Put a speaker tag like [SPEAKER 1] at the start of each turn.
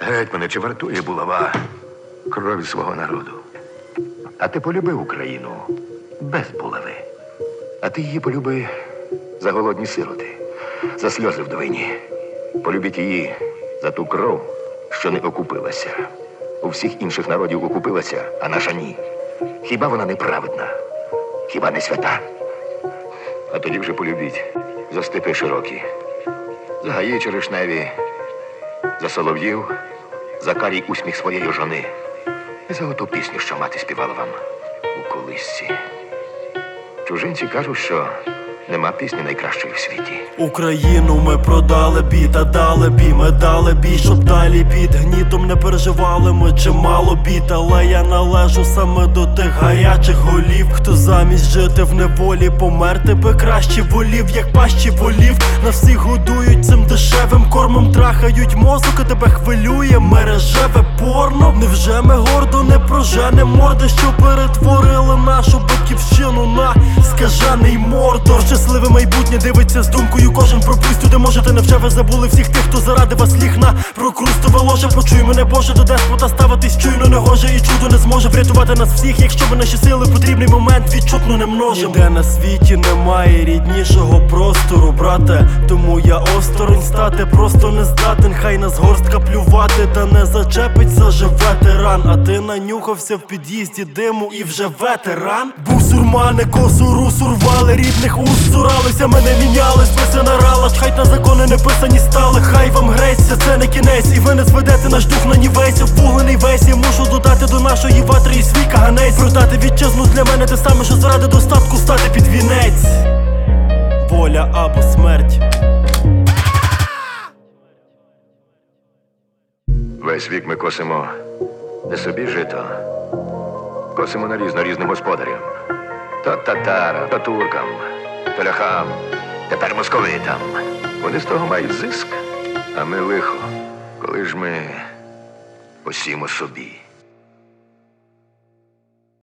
[SPEAKER 1] Гетьмане, чи вартує булава крові свого народу? А ти полюби Україну без булави. А ти її полюби за голодні сироти, за сльози вдовині. Полюбіть її за ту кров, що не окупилася. У всіх інших народів окупилася, а наша ні. Хіба вона неправедна? Хіба не свята? А тоді вже полюбіть за степи широкі, за гаї черешневі, за солов'їв, за карій усміх своєї жони і за оту пісню, що мати співала вам у колисці. Чужинці кажуть, що нема пісні найкращої в світі.
[SPEAKER 2] Україну ми продали бій, та дали бій, ми дали бій, щоб далі під гнітом не переживали ми чимало бід. Але я належу саме до тих гарячих голів, хто замість жити в неволі померти би краще волів, як пащі волів. На всіх годують цим дешевим кормом, трахають мозок, а тебе хвилює мережеве порно. Невже ми гордо не проженем морди, що перетворили нашу батьківщину на скажений Мордор? Щасливе майбутнє дивиться з думкою кожен про пустю, можете, невже ви забули всіх тих, хто заради вас ліг на прокрустове ложе? Почуй мене, Боже, до деспота ставитись чуйно не гоже, і чудо не зможе врятувати нас всіх, якщо ви наші сили потрібний момент відчутно не множимо. Ніде на світі немає ріднішого простору, брате, тому я осторонь стати просто не здатен. Хай нас горстка плювати, та не зачепить заживе тиран. А ти нанюхався в під'їзді диму і вже ветеран. Бусурмани косуру сурвали, рідних уст суралися, мене міняли, списи на ралаш. Хай та закони не писані стали, хай вам греться, це не кінець. І ви не зведете наш дух на нівець, обвуглений весь. Я мушу додати до нашої ватри і свій каганець. Продати вітчизну для мене те саме, що заради достатку стати під вінець. Воля або смерть.
[SPEAKER 1] Весь вік ми косимо не собі жито, косимо нарізно різним господарям. То татарам, то туркам, то ляхам, тепер московитам. Вони з того мають зиск, а ми лихо, коли ж ми посімо собі.